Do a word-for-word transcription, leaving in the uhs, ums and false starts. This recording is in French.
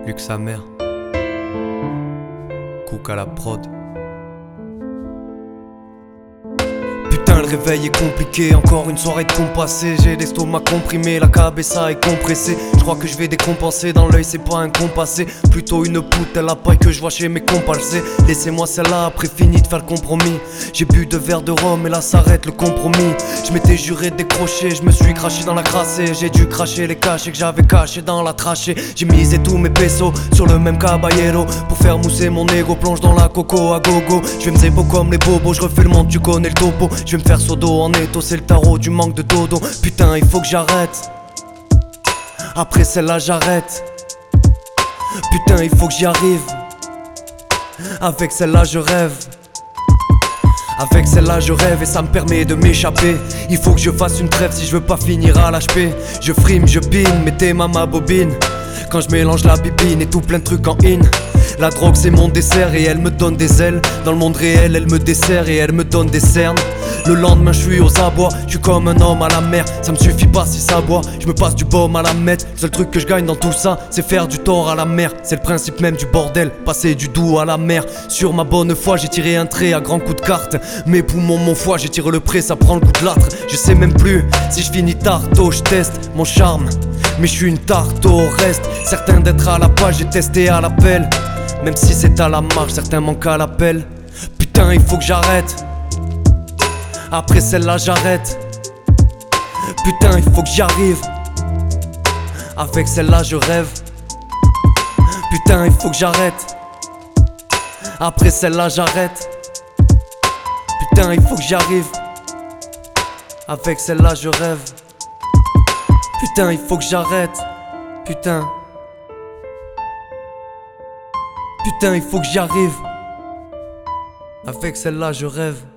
Luc sa mère. Cook à la prod. Putain, le réveil est compliqué, encore une soirée de compassée. J'ai l'estomac comprimé, la cabessa est compressée. Je crois que je vais décompenser, dans l'œil c'est pas un compassé, plutôt une poutre à la paille que je vois chez mes compalsés. Laissez-moi celle-là, après fini de faire le compromis. J'ai bu deux verres de rhum et là s'arrête le compromis. Je m'étais juré de décrocher, je me suis craché dans la crassée. J'ai dû cracher les cachets que j'avais cachés dans la trachée. J'ai misé tous mes pesos sur le même caballero. Pour faire mousser mon ego, plonge dans la coco à gogo. Je vais me zébo comme les bobos, je refais le monde, tu connais le topo. Je vais me faire sodo en étau, c'est le tarot du manque de dodo. Putain, il faut que j'arrête. Après celle-là j'arrête. Putain, il faut que j'y arrive. Avec celle-là je rêve. Avec celle-là je rêve et ça me permet de m'échapper. Il faut que je fasse une trêve si je veux pas finir à l'H P. Je frime, je bine, mettez ma ma bobine. Quand je mélange la bibine et tout plein de trucs en in. La drogue c'est mon dessert et elle me donne des ailes. Dans le monde réel elle me dessert et elle me donne des cernes. Le lendemain je suis aux abois, je suis comme un homme à la mer. Ça me suffit pas si ça boit, je me passe du baume à la mettre. Le seul truc que je gagne dans tout ça, c'est faire du tort à la mer. C'est le principe même du bordel, passer du doux à la mer. Sur ma bonne foi j'ai tiré un trait à grands coups de carte. Mes poumons, mon foie, j'ai tiré le pré, ça prend le coup de l'âtre. Je sais même plus si je finis tarto, je teste mon charme. Mais je suis une tarte au reste. Certain d'être à la page, j'ai testé à l'appel. Même si c'est à la marche, certains manquent à l'appel. Putain, il faut que j'arrête. Après celle-là j'arrête. Putain, il faut que j'y arrive. Avec celle-là je rêve. Putain, il faut que j'arrête. Après celle-là j'arrête. Putain, il faut que j'y arrive. Avec celle-là je rêve. Putain, il faut que j'arrête. Putain. Putain, il faut que j'y arrive. Avec celle-là je rêve.